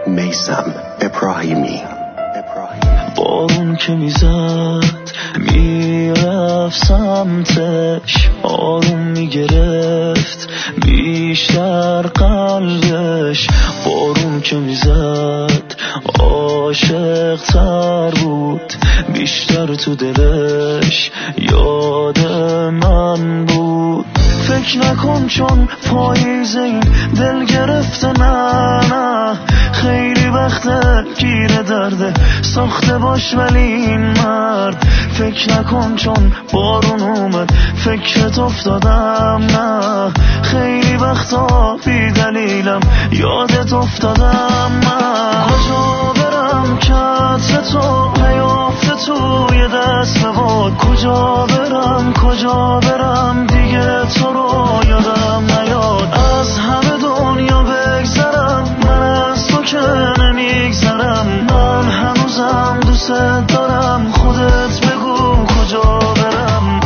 میثم ابراهیمی. بارون که میزد میرفت سمتش، آروم میگرفت بیشتر قلبش. بارون که میزد عاشق تر بود، بیشتر تو دلش یاد من بود. فکر نکن چون پاییزه این دل گرفته، نه خیلی وقته گیر درده ساخته باش ولی این مرد. فکر نکن چون بارون اومد فکرت افتادم، نه خیلی وقتا بی دلیلم یادت افتادم. من کجا برم که عطر تو نیافته توی دست باد، کجا برم دیگه تو رو یادم نیاد. از همه دنیا بگذرم من از تو که نمیگذرم، من هنوزم دوست دارم، خودت بگو کجا برم.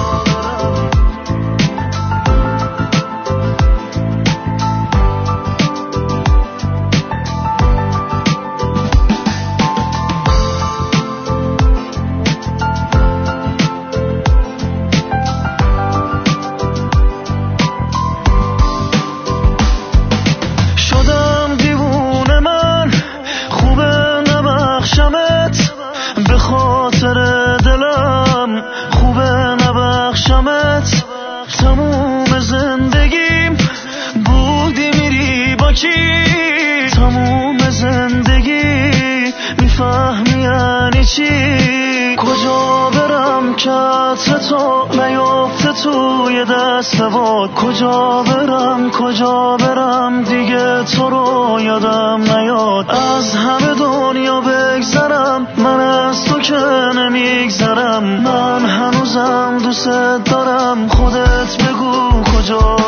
به خاطر دلم خوبه نبخشمت، تموم زندگیم بودی میری با کی، تموم زندگی میفهمی یعنی چی. کجا برم که عطر تو نیافته توی دست باد، کجا برم دیگه تو رو یادم نیاد. از همه دنیا بگذرم من از تو که نمیگذرم، من هنوزم دوست دارم، خودت بگو کجا